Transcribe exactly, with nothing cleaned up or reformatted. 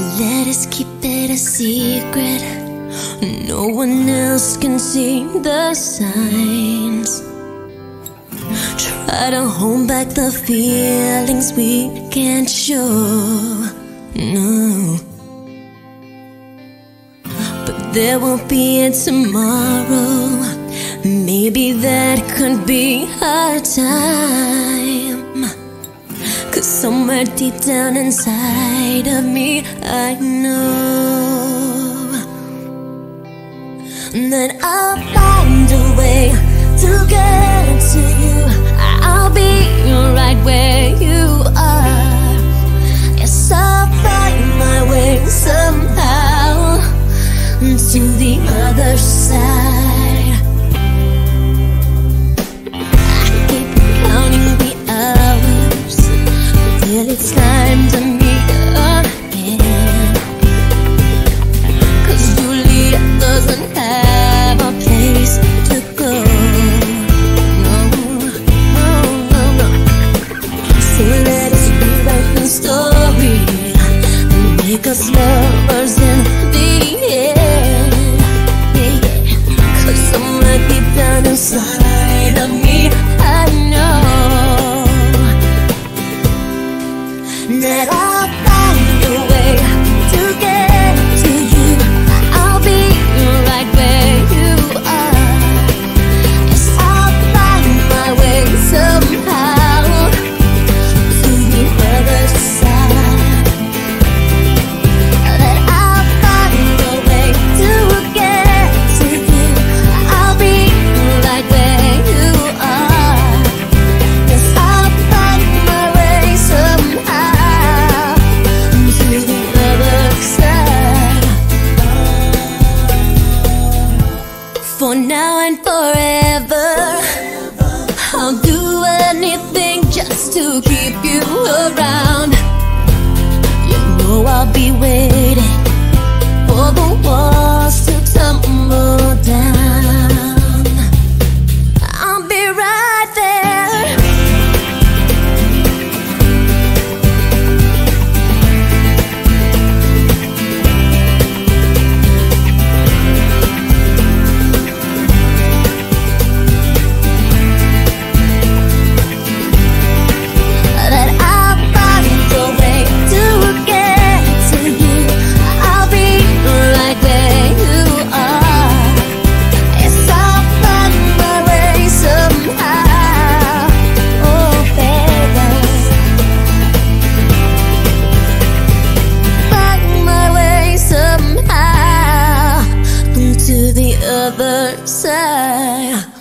Let us keep it a secret. No one else can see the signs. Try to hold back the feelings we can't show. No, but there won't be a tomorrow. Maybe that could be our time. 'Cause somewhere deep down inside of me, I know that I'll find a way to get to you. I'll be right where you are. Yes, I'll find my way somehow to the other side. I keep counting the hours till it's time to meet again. 'Cause Julia doesn't have a place to go. No, no, no, no. So let us rewrite the story, make us lovers in the end. Yeah, yeah. 'Cause somewhere deep down inside of me, I know that I'll find a way to get to you. I'll be right where you are. Yes, I'll find my way somehow to the other side. That I'll find a way to get to you. I'll be right where you are. Yes, I'll find my way somehow to the other side. For now and forever, I'll do anything just to keep you around. You know I'll be waiting for the walls to tumble down. I'll be right there. That I'll find a way to get to you. I'll be right where you are. Yes, I'll find my way somehow. Oh, baby, find my way somehow to the other side.